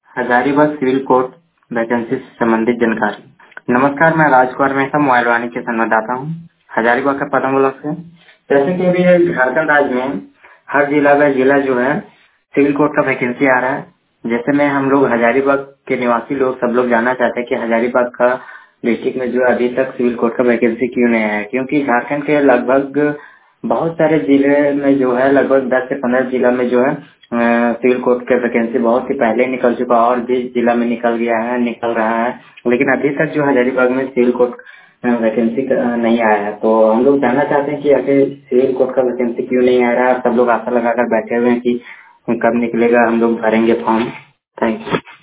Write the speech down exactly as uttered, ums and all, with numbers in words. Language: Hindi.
हजारीबाग सिविल कोर्ट वैकेंसी से संबंधित जानकारी। नमस्कार, मैं राजकुमार मेहता मोबाइल वाणी के संवाददाता हूँ हजारीबाग का पदम ब्लॉक से। जैसे कि अभी झारखंड राज्य में हर जिला में जिला जो है सिविल कोर्ट का वैकेंसी आ रहा है। जैसे में हम लोग हजारीबाग के निवासी लोग सब लोग जानना चाहते हैं कि हजारीबाग का डिस्ट्रिक्ट में जो अभी तक सिविल कोर्ट का वैकेंसी क्यों नहीं आया, क्योंकि झारखंड के लगभग बहुत सारे जिले में जो है लगभग दस से पंद्रह जिला में जो है अ, सिविल कोर्ट के वैकेंसी बहुत ही पहले निकल चुका और बीस जिला में निकल गया है, निकल रहा है, लेकिन अभी तक जो हजारीबाग में सिविल कोर्ट वैकेंसी नहीं आया है। तो हम लोग जानना चाहते हैं कि आखिर सिविल कोर्ट का वैकेंसी क्यों नहीं आ रहा है। सब लोग आशा लगाकर बैठे हुए हैं कि कब निकलेगा, हम लोग भरेंगे फॉर्म। Thank you.